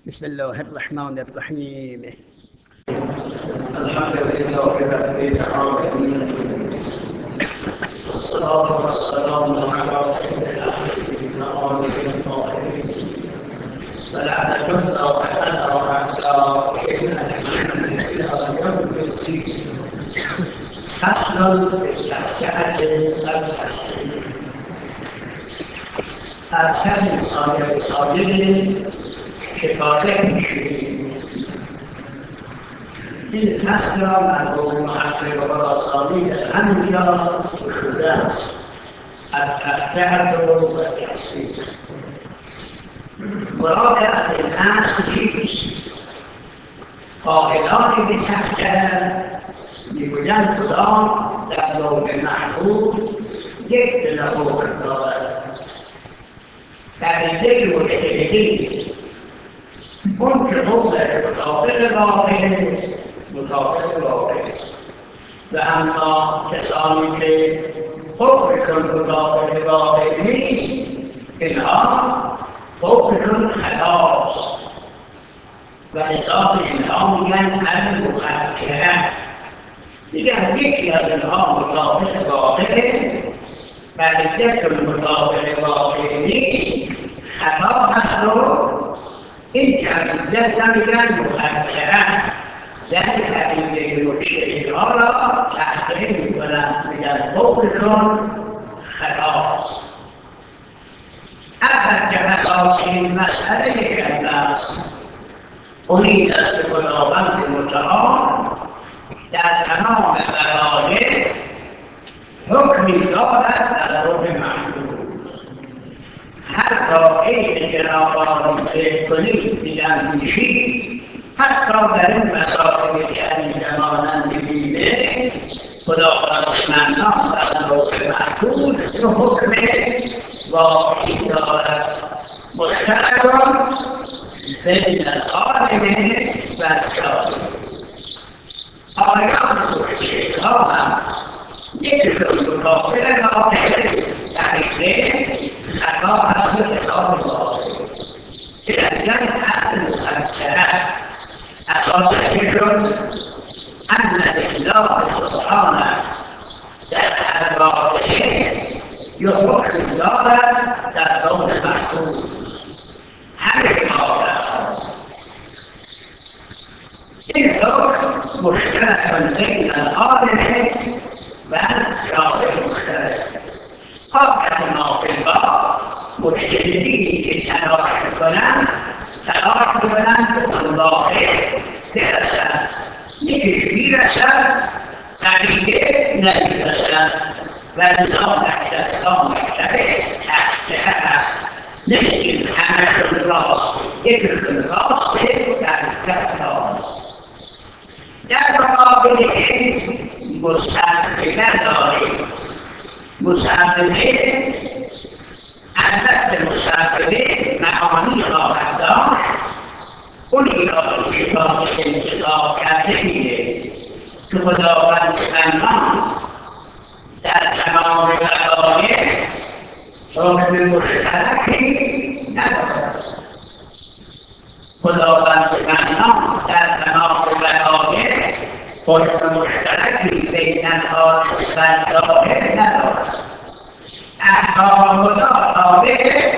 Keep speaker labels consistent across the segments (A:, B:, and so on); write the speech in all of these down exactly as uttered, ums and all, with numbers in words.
A: بسم الله الرحمن الرحیم.
B: الحمد لله رب العالمين والصلاة والسلام على رسول الله وعلى آله الطاهرين ولعنة الله على سيدنا محمد إلى يوم الدين. فصل تحت التسليم از همین سایر سایر کفایت میشویم. این فصل را مرحوم محقق خراسانی در همینجا گشوده است از تحت و تسلیم. مراد از این اصل چیست؟ قائلان به تحت میگویند خدا در لوح محفوظ یک دل حکم دارد. پدیده مجتهدی اون که حکمش مطابق واقع مطابق واقع و اما کسانی که حکمشون مطابق واقع نیست اینها حکمشون خطاست و حساب اینها میگن المخکره. دیگر یکی از اینها مطابق واقع پدیدهشون مطابق واقع نیست خطا هست و این پدیده نمیگن مخکره، یعنی پدیده مجتهدها را تحقیر میکنن میگن حکمشون خطاست. اول که اساس این مسئله یک کلمه است، اونی دست خداوند متعال در تمام قضایای حکمی دارد از لوح محفوظ. هر واقعی که ناقابل فکر کنید بیندیشید، حتی در این مسائل شدید مانند بیمه خداوند منان در لوح محفوظ که حکم واقعی دارد مشترک بین العالم و الجاهل. آیات مشترک‌ها هم یکشون مطابق واقع دقیقه خطا هست و کتاب واقع. بنابراین اصل مخکره اساسشون ان الله سبحانه در هر واقعه یک حکم دارد در لوح محفوظ. همه واقعها این حکم مشترک بین العالم و جاهل مشترک. قابل ما فی الباب مجتهدینی که تلاش میکنند تلاش میکنند به اون واقع برسند. یکیش میرسند قریبه نمیرسند و لذا نکترها مشترک تحته هست. نمیگیم همهشون راست، یکیشون راسته در اختر راست. در مقابل این مستقبله داریم. مستقبله البته مستقبله معانی خواهد داشت. اونی را که کتاب انتخاب کرده میره که خداوند منان در تمام وقایع حکم مشترکی ندارد. خداوند منان در تمام وقایع حکم مشترکی بین العالم و الجاهل ندارد. احکام خدا تابع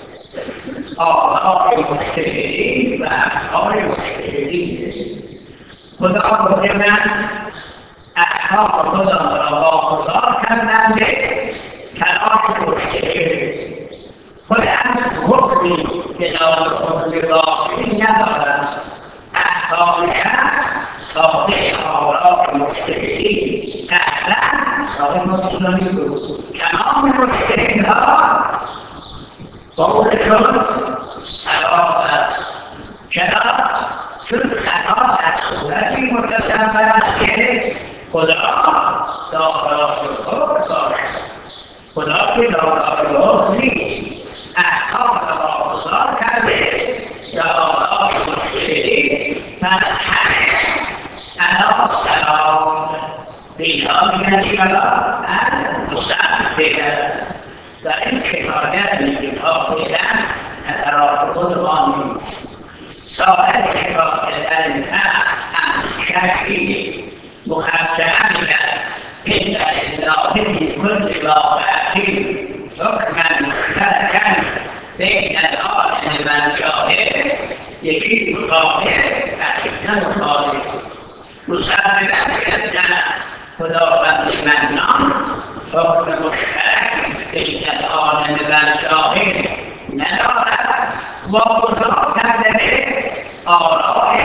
B: آراء مجتهدین و افکار مجتهدین. خدا گفته من احکام خدا را واگذار کردم به تلاش مجتهد. خودم حکمی که دار حکم واقعی ندارد. احکام شرع تابع آراء مجتهدین اهلا تابع مجتهدین بود. تمام مجتهدها قولشون صواب است. چرا؟ چون خطا در صورتی متصور است که خدا دارای حکم باشد. خدا که دارای حکم نیست. احکام را واگذار کرده یا آراء مجتهدین پس همه علا سلام اینها میگن چرا؟ مستقبل در این کفایت میگیم ها فعلا نظرات خود ما نیست. صاحب کتاب در این هست هم شکلی مخبرم إن الله في كل واقعة حكما مشتركا بين العالم والجاهل يجيب القاهر أحكام الخالق مسببا بأن خداوند منان حکم مشترک بین العالم والجاهل ندارد واگذار کرده آراء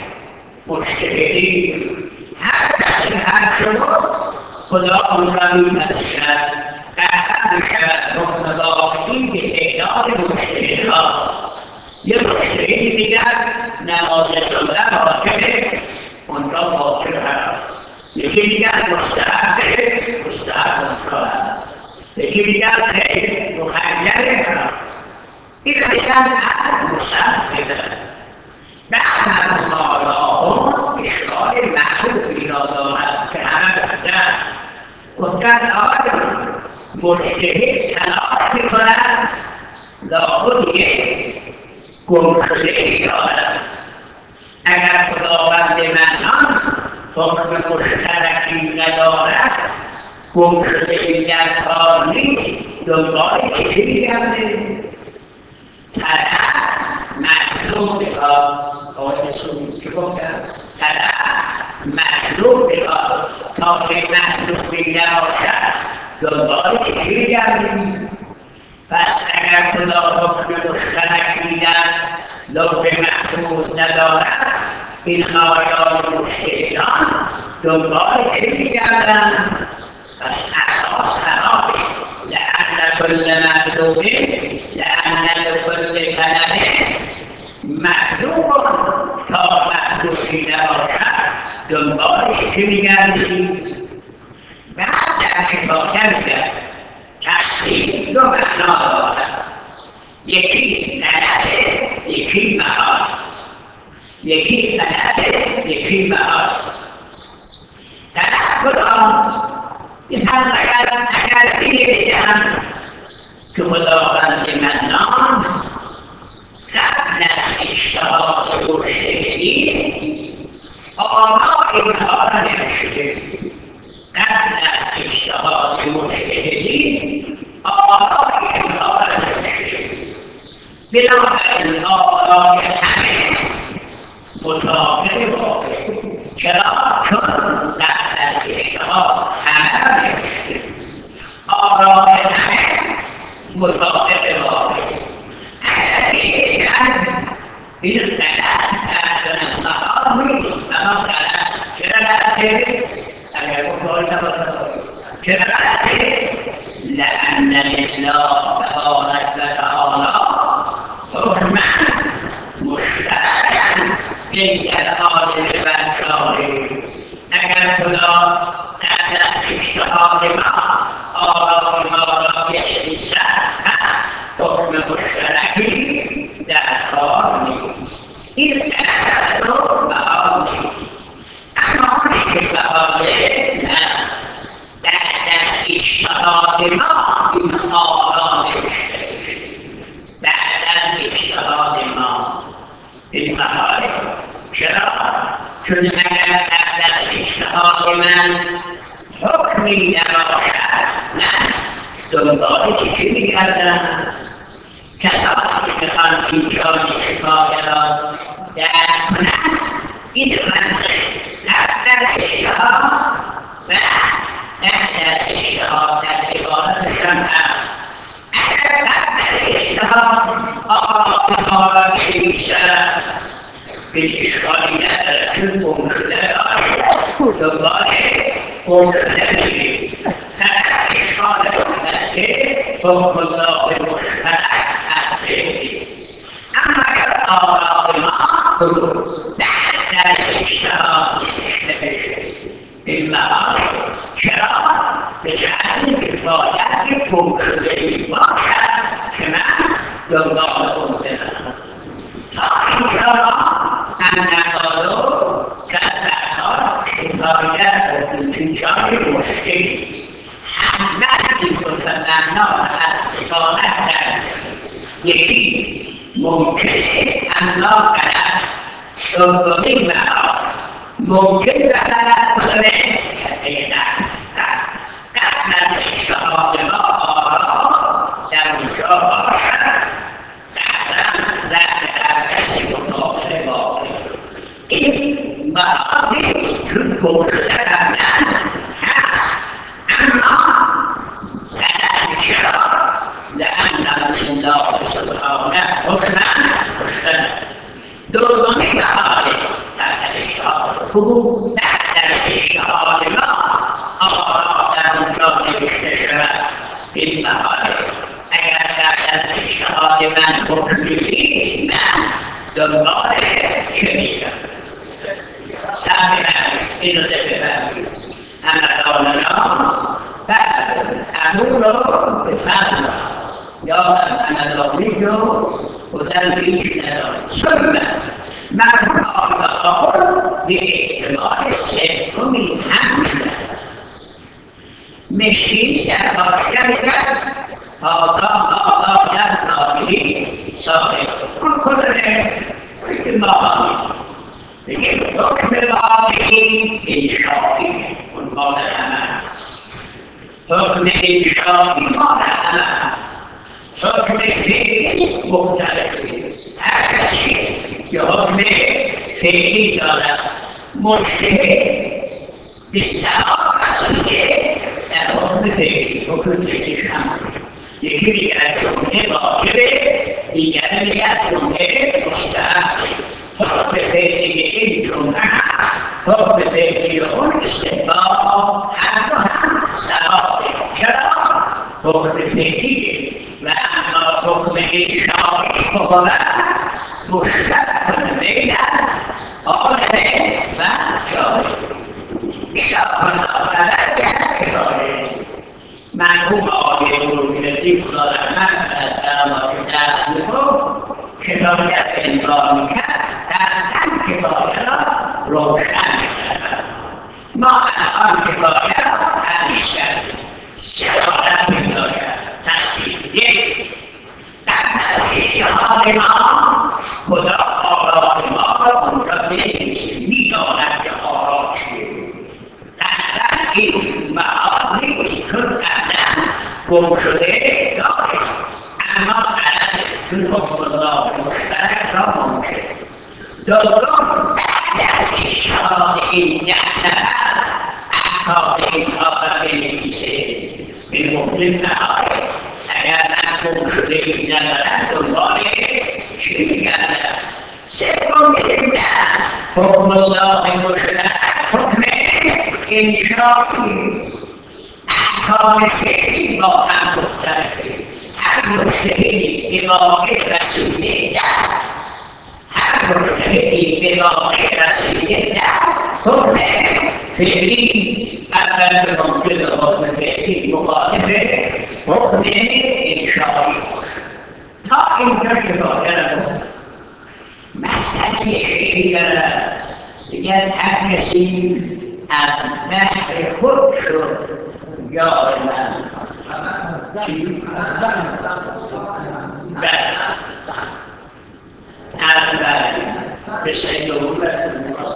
B: مجتهدین هر کسی هر شد خدا آن را می‌پذیرد قطعا میشود مقتضای تعداد مجتهدها یه مجتهدی دیگر نماز سنت واجبه اون را واجب هست یکی دیگر مستحب مستحب اون را هست یکی دیگر مخیر هست این دیگر هر مستحب بعد مقالاهم اشکال معروفی را دارد که همه گفتن گفتن آقای مجتهد تلاش میکند لابد یک گمشدهای دارد اگر خداوند منان حکم مشترکی ندارد گمشدهای در کار نیست دنبال چیزی میگرده طرف مطلوب بکار آقای سومی که گفتم طرف مطلوب بکار تا که مطلوبی نباشد دنبال چیزی میگردیم پس اگر خدا حکم مشترکی در لوح محفوظ ندارد این آیات مجتهدان دنبال چه میگردند پس اساس خرابه لأن كل مطلوب لأن لكل كلمه مطلوب تا مطلوبی نباشد دنبالش چه میگردیم بعد در کفایت کرد تصدیق دو معنا دارد یکی غلطه یکی محال یکی غلطه یکی محال غلط کدام مثلا اگر اگر اینی بگم که خداوند منان قبل از اجتهاد مجتهدین آراء اینها را نوشته قبل از اجتهاد مجتهدین آراء اینها را نوشته بنابراین آراء همه مطابق واقع چرا؟ چون قبل از اجتهاد همه را نوشته آراء همه مطابق واقع این غلط اصلا محال نیست اما غلط چرا غلطه؟ اگر بکنی چرا غلطه؟ لأن لله تبارک و تعالی حکما مشترکا بین العالم والجاهل اگر خدا قبل از اجتهاد ما آراء ما را بنویسد حکم مشترکی در کار نیست این غلط رو محال نیست اما آنی که محاله نه بعد از اجتهاد ما این آراء نوشته بعد از اجتهاد ما این محاله چرا؟ چون اگر بعد از اجتهاد من حکمی نباشد نه دنبال چیزی میگردم کسانی که میخوان اینجا کفایه را درک کنند این منطق قبل از اجتهاد و بعد از اجتهاد در عبارتشان هست اگر قبل از اجتهاد آراء ما را بنویسد به اشکالی ندارد چون گم شده دارد دنبال گم شده میریم فقط اشکال شدسته حکم الله مشترک اما اگر آراء ما بعد از اجتهاد نوشته بشه این محال چرا به جهت کفایت گم شده‌ای باشد که من دنبال اون برم تا اینجا هم نقالو کدرها کفایت اینجای مشکلی است همه این دو معنا را از افاده درک یکی ممکنه اما غلط دومین معنا ممکن بدلت کنه که قبل اجتهاد ما آرا در اونجا باشد قبلا در کسی مطابق باقی این معانی چون گفته قبلا هست اما دلت چرا لأن الله سبحانه حکما دومین حالی در اجتهاد خوب در اجتهاد ما آرا در اونجا نوشته شود این محاله اگر در اجتهاد من حکمی نیست من دنبال چه میشم سعی اینو بفهمید همداننا بعد امون رو بفهم یا همدانی رو بودن ریش ندارد ثم مرمون آگاه به احتمال سومی هم میدن مشکلی در حاشیه میگن آزاد آزاد نامی صاحب اون کلنه که ماهانی بگیم حکم باقی انشایی اون مال همه حکم انشایی مال همه حکم فعلی مختلفی هر کسی که حکم فعلی دارد مجتهد به ثواب رسیده در حکم فعلی حکم فعلی شما یکی میگه جمعه واجبه دیگر میگه جمعه مستحب حکم فعلی این جمعه هست حکم فعلی اون استحباب هر دو هم ثوابه چرا حکم فعلی و اما حکم انشایی حکم مشترک بین عالمه و جاری مرحوم آقای بروجردی خدا رحمت از درمان درس میگفت کتابیت انگار میکرد دقیقا کتابیت را روشن میکرد ما الان کتابیت را تمیز کردیم سعادت میدارد تصویر یک در اجتهاد ما خدا آرای ما را اونجا بنویسه میداند که آرا چیه قبلا این معانی چون قبلا گم شده داره اما قبلا چون حکم الله مشترک را ممکن دوم در اجتهاد این یک نفر احکام این را بنویسه به مختلف نهاره اگر من گم شده این ندارد دنبال چی میگردم سوم میگم حکم الله مشترک حکم انشایی احکام فعلی با هم مختلفه هر مجتهدی به واقع رسیده در هر مجتهدی به واقع رسیده در حکم فعلی اول به ممکن حکم فعلی مخالفه حکم انشایی تا اینجا که باید مسئله شیعی دارد دیگر هر کسی از بحر خود شد یار من اول به سید عمر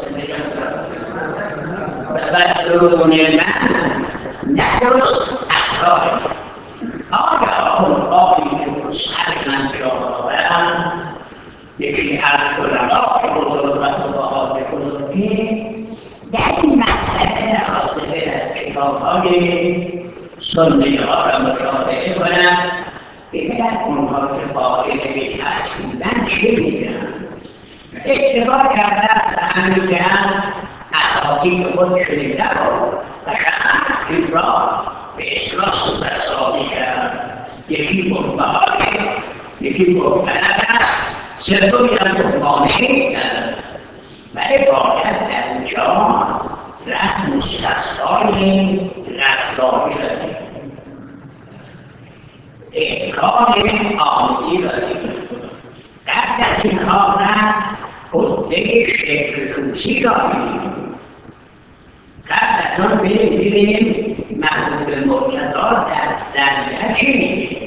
B: و بدرون من ندرست اسرار آیا اون آقایی که سر من جا آورم یکی از علمای بزرگ و فقهای بزرگی در این مسئله نخواسته برد کتاب‌های سنی ها را مطالعه کنند ببیند اونها که قائل به تصویبن چه میگن اتفاق کرده است همین که هم اساطیر خود شنیده و شما این را به اصلاح صورتسازی کرد یکی مبهمه یکی مبهمه است سومی هم مبهمه ولی باید در اینجا رفت مستثنای رفتاری داریم احکام آمدی داریم قبل از اینها رفت عده شکل خصوصی داریم قبل از آن ببینیم مربوط به مرتضا در ذریعه چی میگیم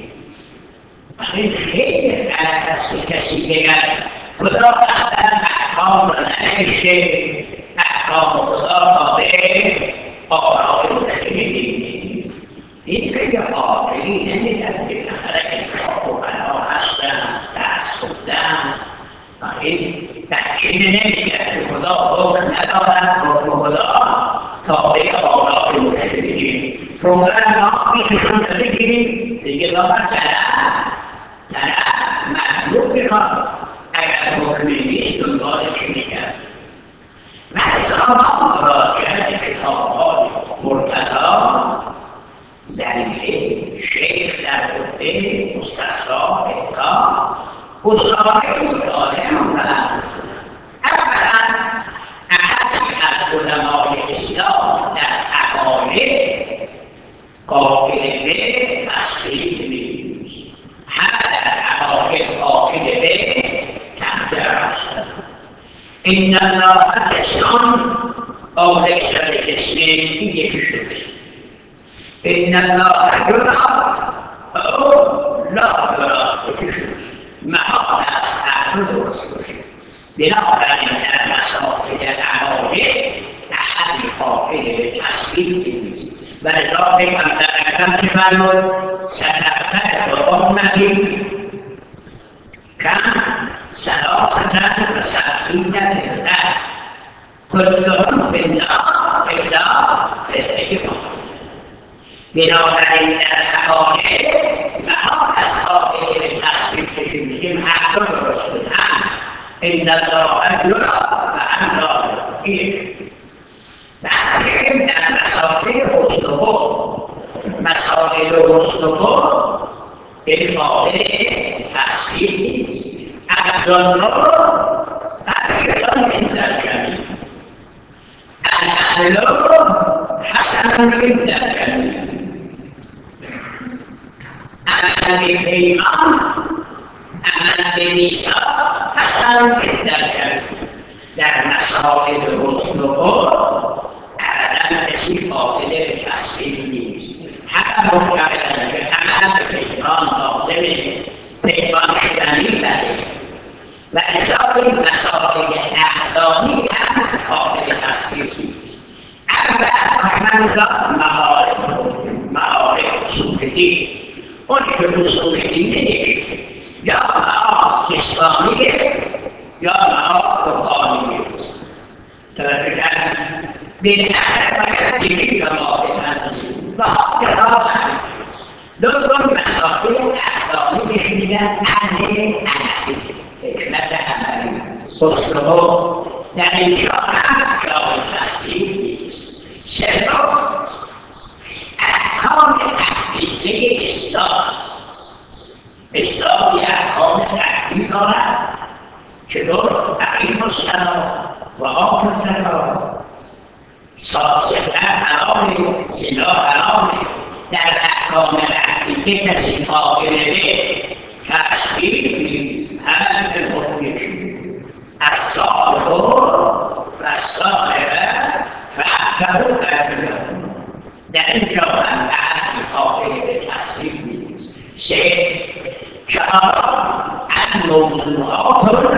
B: ولی خیلی غلط است که کسی بگن خدا اول احکام را نمیشه احکام خدا تابع آرای مشکلی این بگه آقایی نمیدن که نخره انشاء و بنا هستن درس خوندن این تحکیم نمیگه که خدا حکم ندارد حکم خدا تابع آرای مشکلی فوقا ما اینشون بگیریم دیگه دامن طرف طرف مطلوب میخواد اگر حکمی نیست دنبال چی میگن مثلا ما مراجعه کتاب‌های مرتضی ذریعه شیخ در عهده مستثری اعطا گزاره مطالعه آمد اولا احدی از علمای اسلام در عقاید قائل به تصدیق نیست همه در عقاید قائل به تحقیق هستند ان الله اسم او لیس باسم این یکی شده ان الله یرا او لا یرا یکی شده محال است اهل درست باشه بنابراین در مسائل عقاید احدی قائل به تصدیق نیست ولذا پیغمبر اکرم چه فرمود ستفترق امتی کم ثلاثة وسبعین فرقة كلهم في النار إلا فرقة بنابراین در عقاید محال است قائل به تصدیق بشیم میگیم حق درست بدهم ان الله یرا و ان لا یرا یک بعدیم در مسائل حسن و مسائل حسن و این قابل تصدیق نیست الظن حقیقتا عند الجمیع العدل حسنا عند الجمیع عمل بالایمان عمل بالمیثاق حسنا عند الجمیع در مسائل حسن و ابدا کسی قابل به تصدیق نیست حتی معتقدند که عمل به پیمان لازمه پیمان شدنی بده و لذا این مسائل احکامی هم قابل تصدیق نیست اول منظر معارف معارف اصول دین اون که اصول دینه یا معارف اسلامیه یا معارف قرآنیه توجه کردن بالأهل باید یکی را قابل هستیم و آقا دوم مسائل احکامی بهش میگن اهل انفی حکمت عملی خسرو در اینجا هم جای تصدیق نیست سوم احکام تحقیقی اسلام اسلام یه احکام تحقیق دارد چطور اقیم الصلاة و آت الزکات ساختن حرامه زنا حرامه در احکام تحقیقی کسی قائل به تصدیق نیست همه به حکم یکی الصالح و الصالحه فاعتبروا اجرهم در اینجا هم احدی قائل به تصدیق نیست سه چهار عن موضوعات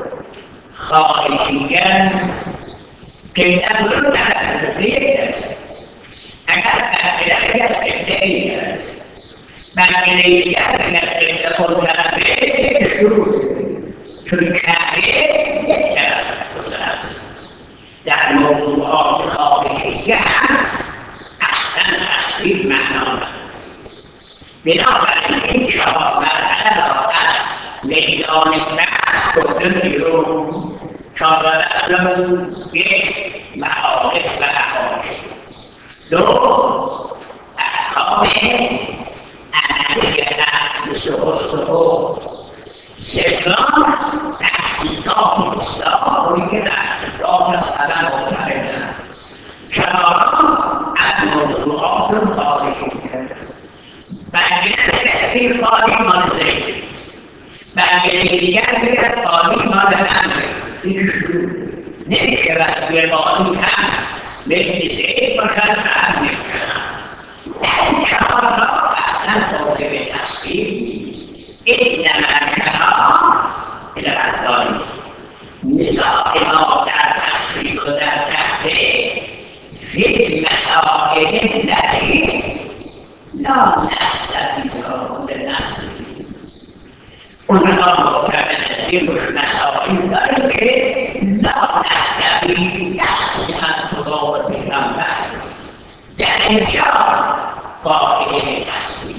B: خارجیه که نبود در حقیقت اگر بقیلیت ابتدایی بقیلیت نبود خود طرفه شروع چون کعبه یک طرف گذرد در موضوعات خارجیه هم اصلا تصدیق معنا ندارد بنابراین این چهار مرحله را از میدان بحث برده بیرون چهار مرحله یک معارف و احکام دو احکام عملی تحدیث و حسن سوم تحقیقات اسلام که تحقیقات از همه معتقدند چهارم از موضوعات خارجیه بقیه کسی قالی مال ذهنی بقیه دیگر میگه قالی مال امره این شروع نمیشود یه قالی هم مثل ذهن باشد و هم نمیشود در این چهار را اصلا قابل به تصویر نیست این نمر کلام این غزالی نزاع ما در تصریح و در تفریح فی المسائل التي لا نستفید لنفسه. اونها معتقدیم مسائل داریم که لا نستفید یعنی از خدا و پیغمبر در اینجا قاعده تصویر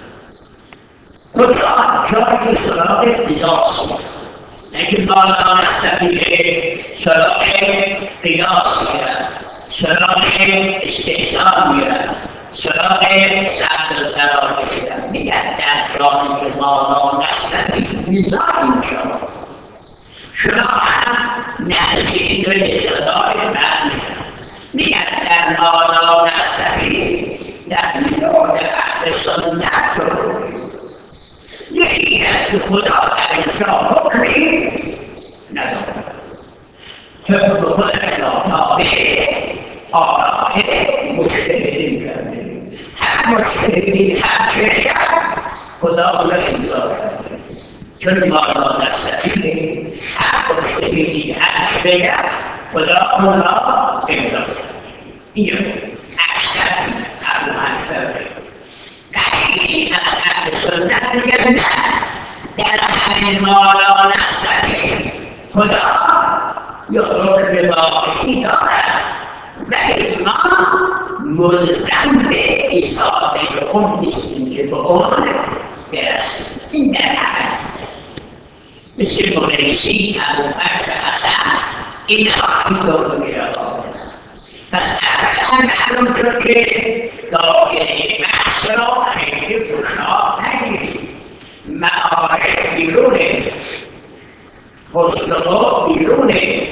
B: کجا جایی سراغ قیاسی لیکن بالا نستفیده سراغ قیاس میرد، سراغ استحسان میرد، سراغ سعد القرار میرد. میگن در جایی که بالا نستفید نزاعی شما شما هم نزدیک به صدای من میگن در بالا نستفید در میان اهل سنت رو یکی از خدا در اینجا حکمی ندارد. حکم خودش را تابع آراء مجتهدین کرده. هر مجتهدی هر چه کرد خدا را امضا کرده، چون بالا نستفیده. هر مجتهدی هر چه کرد خدا اون را امضا کرده. این اکثر اهل مذهب قطعی از اهل سنت میگن نه، در همین بالا نستفید خدا یا حکم واقعی دارد، ولی ما ملزم به ایصال اون نیستیم که به اون برسیم. این در حقیقت مثل مریسی، ابوبکر، حسن اینها اینطور میشود. پس اولا معلوم شد که دایره بحث را خیلی گشاد نگیرید. معارف بیرونه، فسقا بیرونه،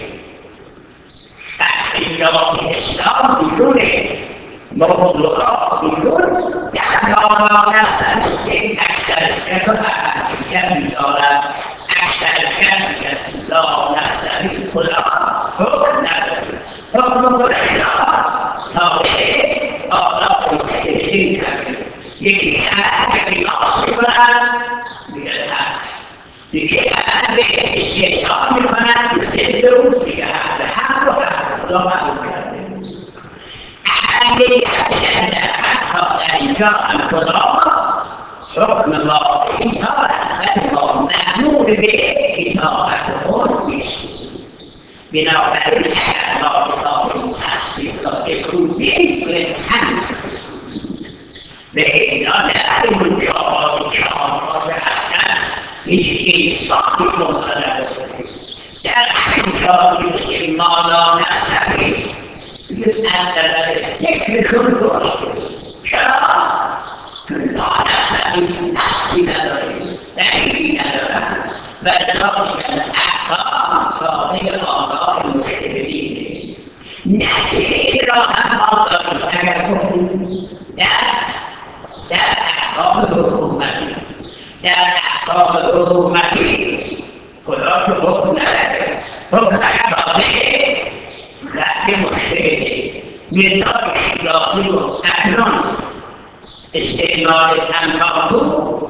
B: تحقیقات اسلام بیرونه، موضوعات بیرون. در بالا نستفید اکثریت و اقلیت می‌دارد. اکثریت می‌گوید لا نستفید خدا حکم ندارد، حکم خدا تابع آراء مجتهدین کرده. یکی عمل به قیاس می‌کند میگه حق، یکی عمل به استحسان می‌کند ضد او میگه حق. حق و حق خدا قبول کرده. عمل حتی در اینجا هم خدا حکم واقعی دارد، ولی ما مأمور به اطاعت خود نیستیم. بنابراین اگر ما کتاب تصدیقات خوبی کنیم همین به اینا نبریم اونجا چهارات هستن هیچ انسانی ممکن نداره. در همین جایی که ما لا نستفید یک اندر فکرشون درسته. چرا؟ لا نستفید نفسی نداریم، دلیلی ندارن و لذا میگن احکام تابع آراء مجتهدینه. نظیر را هم ما داریم. اگر گفتیم در در احکام حکومتی در احکام حکومتی خدا که حکم نداره، حکم تابع رأی مجتهده. میرزا شیرازی و اکنون استعمال تنباکو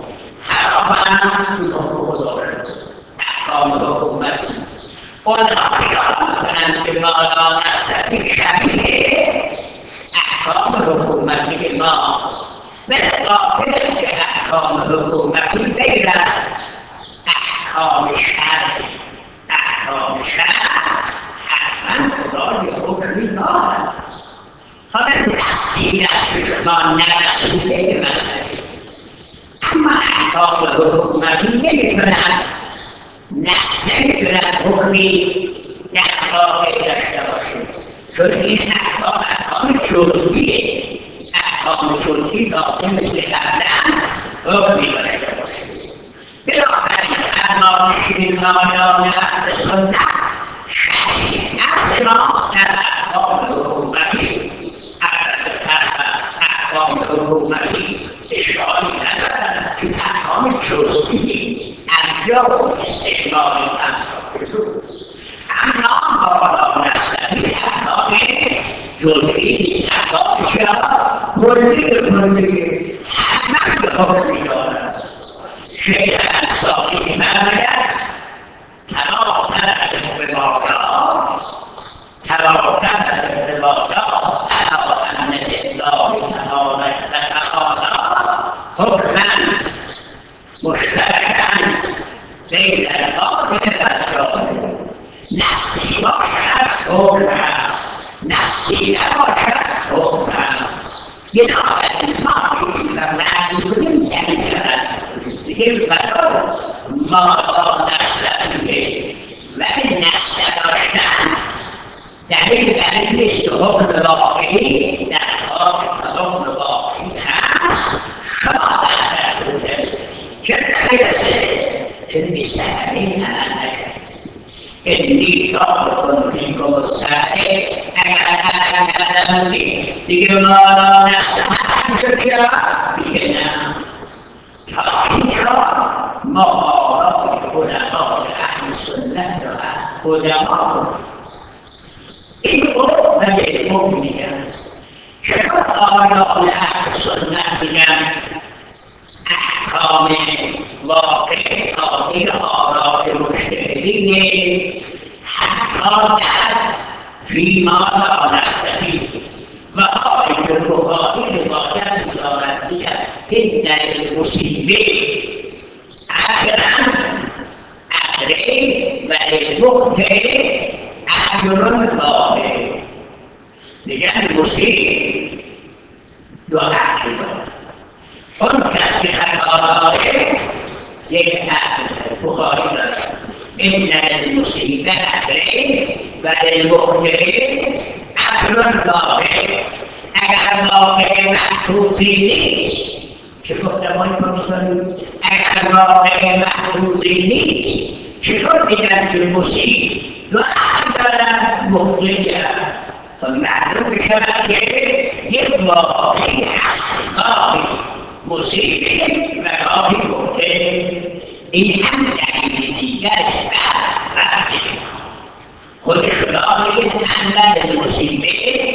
B: حراماً خدا احکام حکومتی. اونها بیان میکنند که بالا نستفید شبیه احکام حکومتی ماست، ولی غافلند که احکام حکومتی غیر از احکام شرع. احکام شرع حتما خدا یک حکمی دارد. حالا تفصیل است که شما نرسیده مسئله، اما احکام حکومتی نمیتونند نمیتونند حکمی در واقع داشته باشید، چون این احکام احکام جزئیه. احکام جزئی داخل مثل قبلا حکمی داشته باشید. بنابراین فرمایش مالان اهل سنت شبیه نفس ماست در احکام حکومتی. احکام حکومتی اشکالی ندارد، چون احکام جزئی انجام استعمال تنظیم. اما بالا نستفید احکام جزئی نیست. احکام شرع کلی کلی حتما به حکمی دارد. شیخ انصاری می‌فرماید تمام ترک الرباطات تراكمت الرباطات على أن الله تبارك وتعالى حكما مشتركا بين الباطل والظاهر نفسي باشد حكما نفسي نباشد حكما بنابراین الماضي و معلوم نمی‌شود دیگر برای ما را نفسیه ولی نفس داشتن دلیل بر این است که حکم واقعی در کار حکم واقعی هست شما در بوده که نمی‌رسه که می‌سهلی نکرد إني ترك فيكم السائل أعلمني لما نسمع شكرا بنا فخشى ما رأي علماء أهل السنة وعلماء إن أخذ المؤمنين شكرا علماء أهل السنة بنا أحكام واقع قادر آراء مجتهدین حتی فيما لا نستفيد وآية البخاري روايات دارتية إن المسلمين أجرا أجرين وللمخطئ أجر واحد لأن المسلم دعاء اون کس که خطا داره یک بخاری داره این المصیبه اجره و للمخطئ اجر داره اگر واقع محفوظی نیست چه گفتم آقای پروفسور اگر واقع محفوظی نیست چطور میگن که مسیب دعا دارد مخطئ معلوم شود که یک واقعی هست مصیبه و راهی مخطئ این هم دلیل دیگرش برد خود خدا میگه ان المصیبه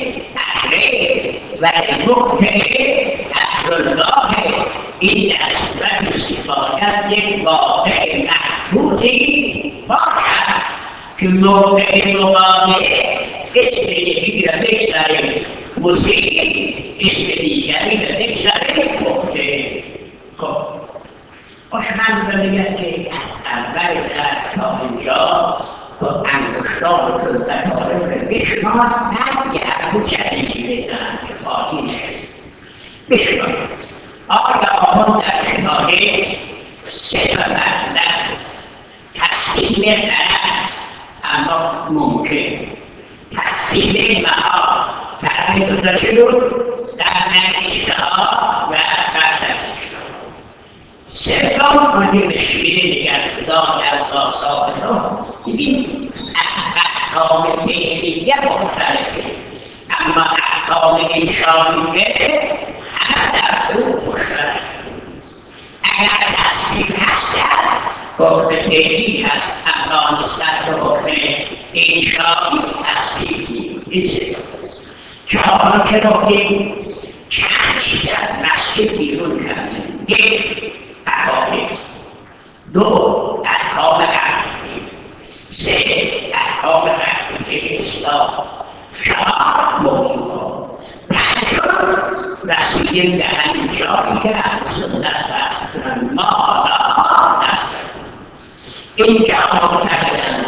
B: اجره و المخطئ اجر الله این در صورت استفاده یک واقع محفوظی باشد که موقع مقابله اسم یکی را بگذاریم مصیب اسم دیگری را بگذاریم مخطئ خب خوشمند را میگه که از اول درس تا اینجا با انگشتانتون و طالب را بشمار بعد یه حرف جدیدی بزن که باقی نشد بشمار آیا آمون در کتابه سه تا مطلب تصمیم غلط اما ممکن تصمیم مها فرق دوتا شد در نتیجه‌ها و بعد نتیجه‌ها سه تا مهم شیره نگرفتار در ساسات رو ببین احکام فعلیه مختلفه اما احکام انشائیه همه در او مشترک اگر تصمیم هستن حکم فعلی هست اما نسبت به حکم انشایی تصمیمی نیست جاها که رفتیم چند چیز از مسجد بیرون کردیم یک عقاید دو احکام عقیده سه احکام عقیده اسلام چهار موضوع پنجم رسیدیم به همین جایی که اهل سنت رفتن ما لا نستطیع اینجا معتقدن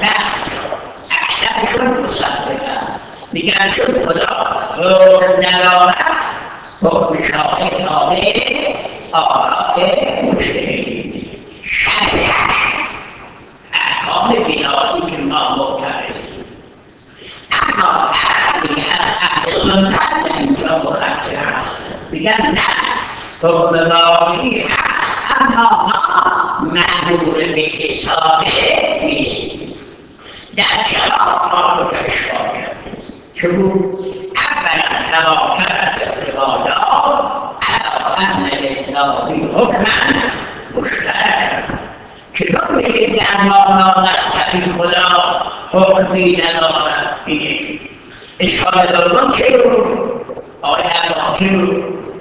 B: اکثرشون مصدقن میگن چون خدا حکم ندارد حکم شارع تابع آراء مجتهدین شریعت احکام بنایی که ما معتقدیم اما اهلی از اهل سنت اینجا مخطئ هست میگن نه حکم واقعی هست اما ما مأمور به اصابه نیستیم در چرا ما رو کشفا کردیم چون اولا تواکرت روایات علی ان لله حکما مشترکا چطور میگیم در ما نستطیع خدا حکمی ندارد این اشکال دوم چه رو آیا چه رو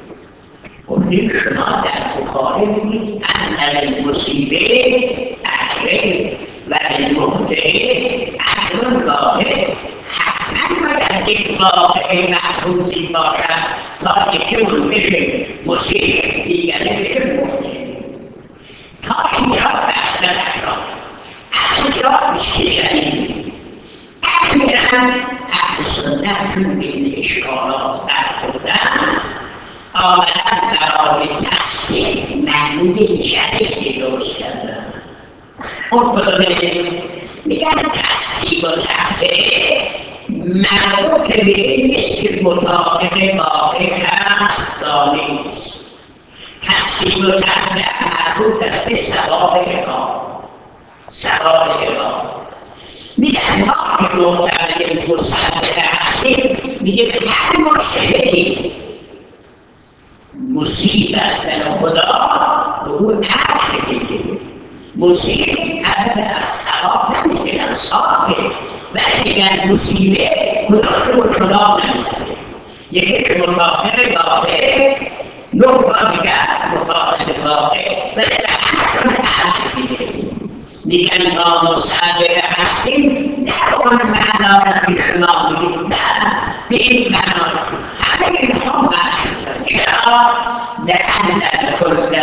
B: گفتیم شما در بخاری میگید ان للمصیبه اجر و للمخطئ اجر اون واقع حتما باید یک واقع محفوظی باشد تا یکی اون بشه مسیح دیگره بشه مختلف. تا اینجا بحث نشد. اینجا چی شدید؟ اخیراً اهل سنت چون به این اشکالات برخوردن آمدن برای تصدیق معنی جدیدی درست کردن. اون کدومه؟ میگن تصدیق و تحقیق مربوط به این نیست که مطابق واقع هست یا نیست. تصدیق و تحقیق مربوط است به ثواب اقام. ثواب اقام میگن ما که معتقد مصدق هستیم میگه به هر مشکلی مصیب است در خدا به اون عقل بگیریم. مصیب اول از ثواب نمیگیرن صافه ولی میگن مصیبه خداش رو خدا نمیزنه. یکی که مطابق واقع نوع دیگر مطابق واقع ولی در همشون عقل بگیریم. میگن ما مصدق هستیم نه اون معنا که شما میگید نه به این معنا همه اینها معشوقن. چرا؟ لأن الكل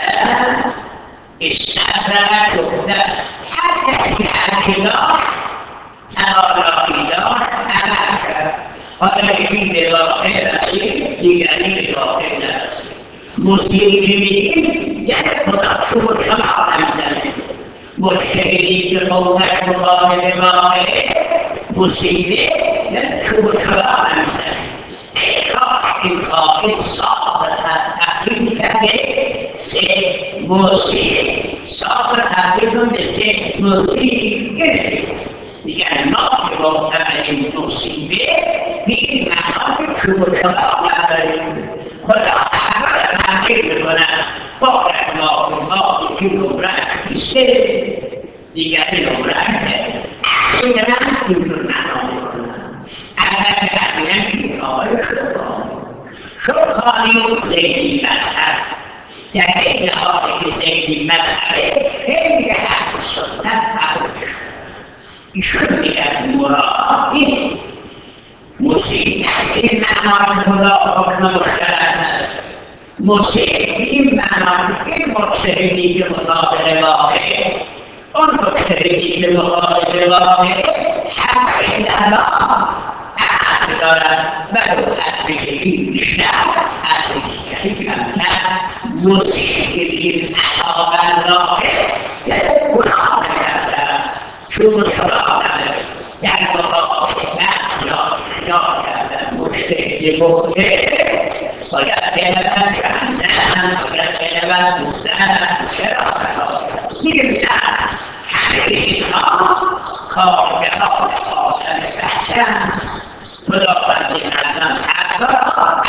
B: استغرق جهده. هر کسی هرچی داشت تقاضایی داشت عمل کرد. حالا یکی به واقع رسید دیگری به واقع نرسید. موسیقی که میگیم یعنی خدا شما شما نمیزنه. مجتهدی که قومش مقابل واقع مصیبه یعنی شما شما نمیزنه. این قائد صاحب تحقیق کرده سه موسیقی صاحب تحقیق کنده سه موسیقی گرده. میگن ما که معتقدیم مصیبه به این معنا که شما شما نداریم. خدا اول تحقیق میکنه باید ما خدا یکی نمرک سه دیگری نمرک اخیراً اینجور معنا میکنن. اگر اخیراً که آقای خدا شرطانی زیدی مذهب در این حالی زیدی مذهب خیلی اهل سنت قبول شد. ایشون میگن مراد این موسیقی از این معنا خدا حکم مشترک نداره. موسیقی این معنا این مجتهدی که مطابق واقع اون مجتهدی که مطابق واقع حق الله عقل دارد و دو عقلی بیشتر عقلی کمتر موسیقی اصحاب الله گناه نکردن چون صلاح نداره در مقابل اختیار اختیار کردن مجتهد مخطئ باید بروند جهنم باید بروند دوزخ. چرا؟ میگه نه همه اینها کارگران آدم بحثن. خداوند مردم حق را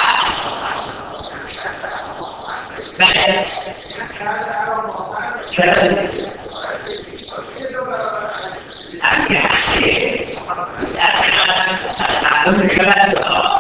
B: بله چرا؟ اگه هستی از مردم شود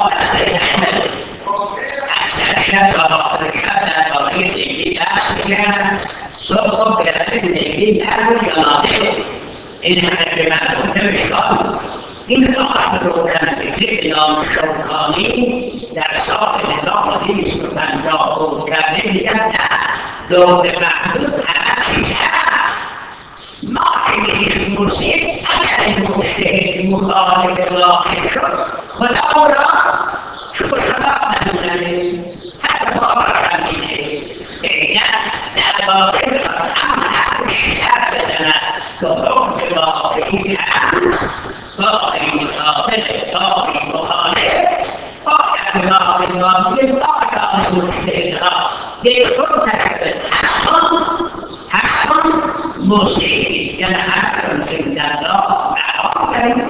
B: اصلا شد آخر شد در باقی دیگی دست بگرن صبح و برده دیگی در رو جماعه این همه که مردم نمیشکن. این آقا روکن فکری نام شوکانی در سال هزار و دویست و پنجاه خود کرده میگن نه دور محدود همه چیز هست. ما که میگیم موسیقی اگر این مجتهد مخالف واقع شد خدا را چون خدا نمیزنه حتی باقر هم میده بگن در واقع هم هم بیشتر بزند که حکم واقعی هست باقی مطابق باقی مخالف باقی باقی باقی باقی مجتهدها به خود نشد همون همون موسیقی یعنی همون عند الله معاق دارید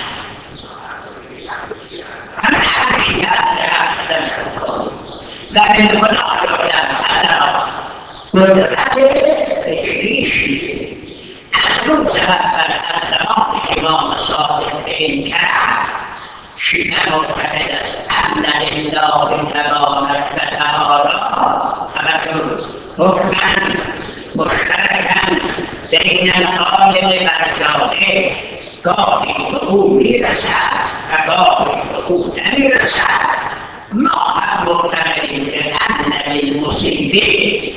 B: همه همشی هست در حسن شد لیکن خدا رو در حسن قدرت فکریشی از اون سبب بر انتمام امام صادق این کرد شیعه معتقد است ان لله تبارک و تعالی خبرتون حکما مشترکا بین العالم و الجاهل گاهی به او میرسد و گاهی به او نمیرسد. ما هم معتقدیم که ان للمصیب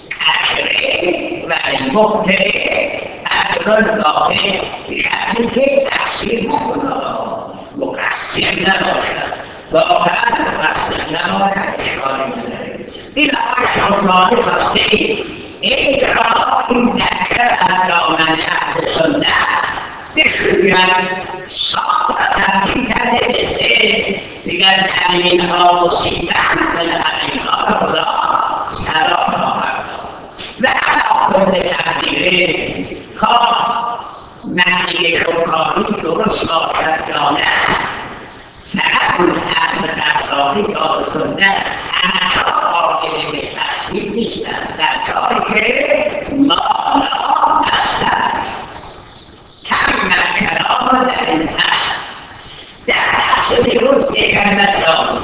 B: اجره و للمخطئ اجر واحد بشرطی که تقصیر نکند، مقصر نباشد، واقعا مقصر نباشد، اشکالی نداره. این شکرانه خواسته اقرا انک الا من اهل سنت بشوید ساخت تبدیل کرده به سه دیگر تنین ها مصیبت به همین ها را سلام خواهد و علا کل تقدیره خواه معنی شکرانی درست باشد یا نه فقط اون حرف افرادی یا کنه همه قابل به تصویر نیستند در جایی که ما لا نستند کم کلام در این هست در نفس دیروز یکمت جان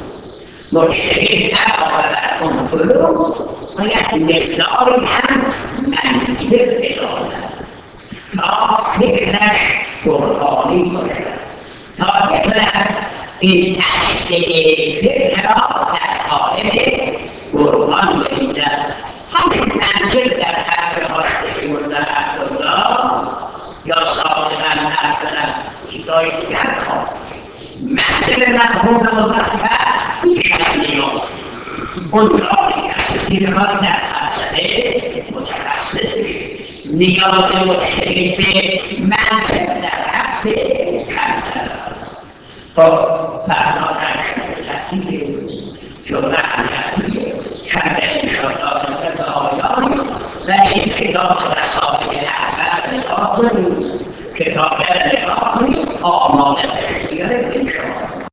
B: مجتهد نباید کنترل باید مقداری هم منطقه بداند تا فکرش برهانی کند تا بتواند این اهل فکر را در قالب قرآن بریزد. همین منطق در حرف حضرت مولانا عبدالله یا صادقا حرفنا چیزهای دیگر خواست. منطق مرحوم مظفر بیشتر نیاز اون را کسی را در فلسفه متخصص نیاز مجتهد به منطق در حرف کمتر است. خب فردا در شب ترتیب جمعه هم ترتیب شب انشاءالله به آیانی و این کتاب رسائل احباب نگاه کنید، کتاب نگاه کنید، آماده تشکیل انشاءالله.